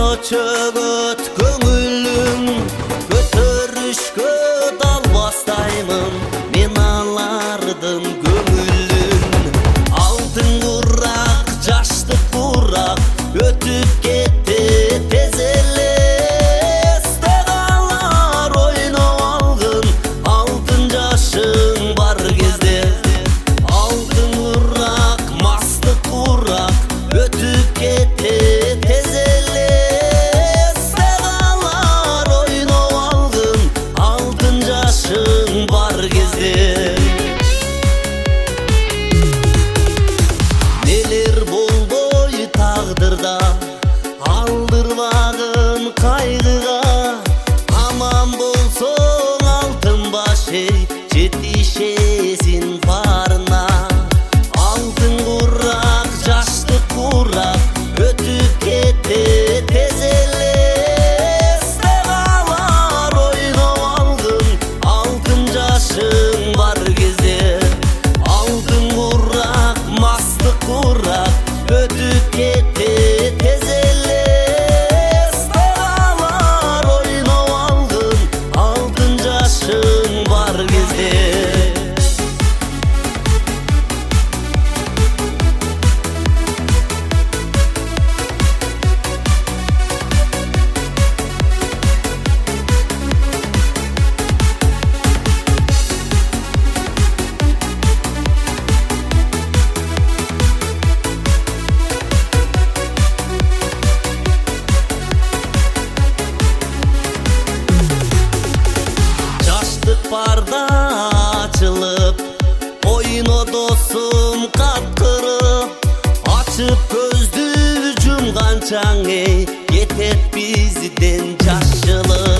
чөгөт көңүлүм, көтөрүшкө далбастаймын мен алардын көңүлүн. Алтын курак, жаштык курак өтүп кетти тез эле. Эсте калар ойноп алгын алтын жашың бар кезде. Алтын курак, мастык курак өтүп кетти тез эле. Эсте калар ойноп алгын алтын жашың бар кезде. Нелер болбой тагдырда алдырбагын кайгыга. Аман болсоң алтын баш эй, жетишесин барына. Алтын курак, жаштык курак өтүп кетти тез эле. Эсте калар ойноп алгын алтын жашың бар кезде. Алтын курак, мастык курак өтүп кетти тез эле. Эсте калар ойноп алгын алтын жашың бар кезде. Жаштык барда ачылып, ойно досум каткырып. Ачып көздү жумганчаң эй, кетет бизден жашылып.